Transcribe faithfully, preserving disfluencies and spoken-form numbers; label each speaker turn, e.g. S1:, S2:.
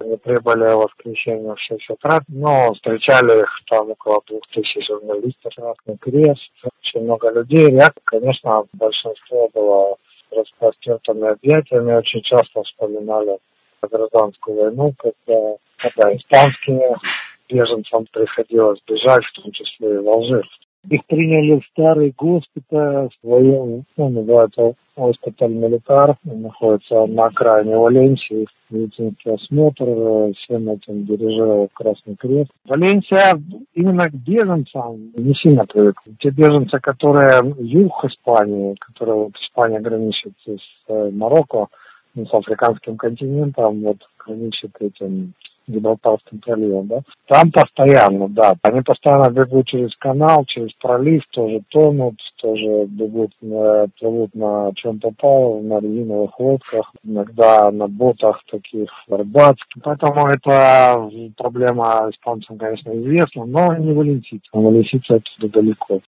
S1: Они прибыли в воскресенье в шесть утра, но встречали их там около двух тысяч журналистов, Красный Крест, очень много людей. Реакция, конечно, большинство было с распростертыми объятиями, очень часто вспоминали гражданскую войну, когда, когда испанским беженцам приходилось бежать, в том числе и в Алжир. Их приняли в старый госпиталь, военный, ну, называется госпиталь Милитар, он находится на окраине Валенсии, медицинский осмотр, всем этим дирижировал Красный Крест. Валенсия именно к беженцам не сильно привыкла. Те беженцы, которые юг Испании, которые вот Испания граничит с Марокко, с африканским континентом, вот граничит этим Гибралтарским проливом, да. Там постоянно, да, они постоянно бегут через канал, через пролив, тоже тонут, тоже бегут, э, плывут на чем попало, на резиновых лодках, иногда на ботах таких рыбацких. Поэтому это проблема испанцам, конечно, известна, но не валенсийцам. Валенсийцы отсюда далеко.